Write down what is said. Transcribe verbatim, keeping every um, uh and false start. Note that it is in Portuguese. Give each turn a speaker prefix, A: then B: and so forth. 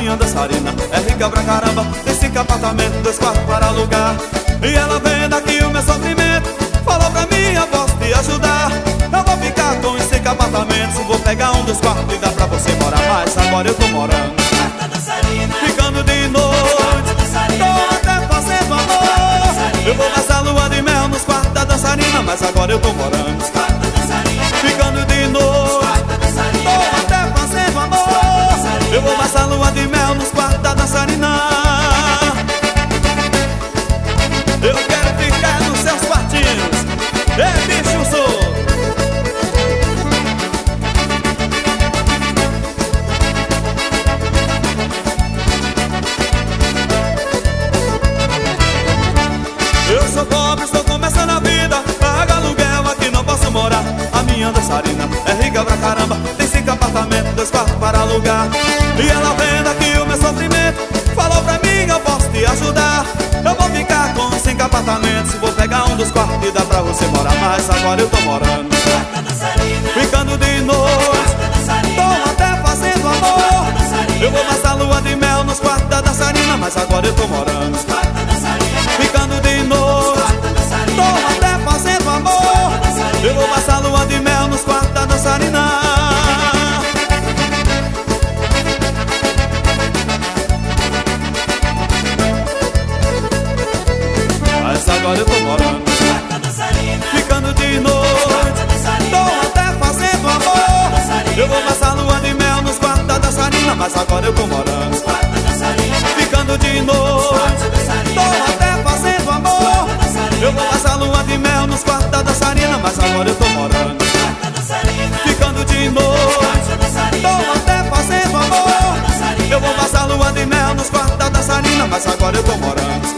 A: minha dançarina é rica pra caramba, tem cinco apartamentos, dois quartos para alugar. E ela vendo aqui o meu sofrimento, falou pra mim, eu posso te ajudar. Eu vou ficar com os cinco apartamentos, vou pegar um dos quartos e dá pra você morar. Mas agora eu tô morando
B: quarta dançarina,
A: ficando de noite, tô até fazendo amor. Eu vou passar lua de mel nos quartos da dançarina, mas agora eu tô morando
B: quarta dançarina,
A: ficando de noite,
B: quarta dançarina,
A: tô até fazendo amor. Eu vou passar lua de mel nos quartos da dançarina. Eu quero ficar nos seus quartinhos, é bicho sou. Eu sou pobre, estou começando a vida, pago aluguel, aqui não posso morar. A minha dançarina é rica pra caramba, tem cinco apartamentos, dois quartos para alugar. E ela vendo aqui o meu sofrimento, falou pra mim, eu posso te ajudar. Eu vou ficar com cinco apartamentos, vou pegar um dos quartos e dá pra você morar. Mas agora eu tô morando
B: quarta dançarina,
A: ficando de noite, tô até fazendo amor. Eu vou passar lua de mel nos quartos da dançarina, mas agora eu tô morando
B: quarta dançarina,
A: ficando de noite, tô até fazendo amor. Eu vou passar lua de mel nos quartos da dançarina. Mas agora eu tô morando
B: quarta dançarina,
A: ficando de noite, tô até fazendo amor. Eu vou passar lua de mel nos quartos da dançarina, mas agora eu tô morando
B: quarta dançarina,
A: ficando de noite, tô até fazendo amor. Eu vou passar lua de mel nos quartos da dançarina, mas agora eu tô morando
B: quarta dançarina,
A: ficando de noite, tô até fazendo amor. Eu vou passar lua de mel nos quartos da dançarina, mas agora eu tô morando